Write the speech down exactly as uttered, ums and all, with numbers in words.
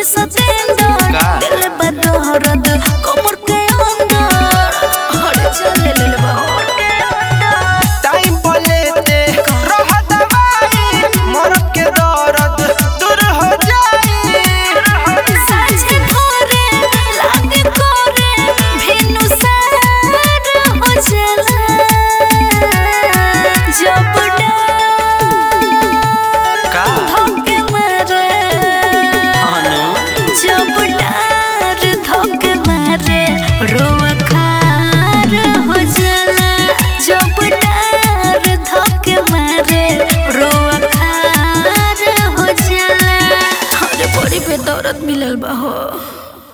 सतेंदर दिल बदौरद कमर के अंदर हर चले ले बाहर के अंदर टाइम पलेते रह दवाई मर के दर्द दूर हो जाए साझे भोरे लागे कोरे भेनु सार हो चला जब का धोके मारे जब डार धोके मारे रोआ खार हो जाला जब डार धोके मारे रोआ खार हो जाला अरे बड़ी बेदर्द मिलल बा हो।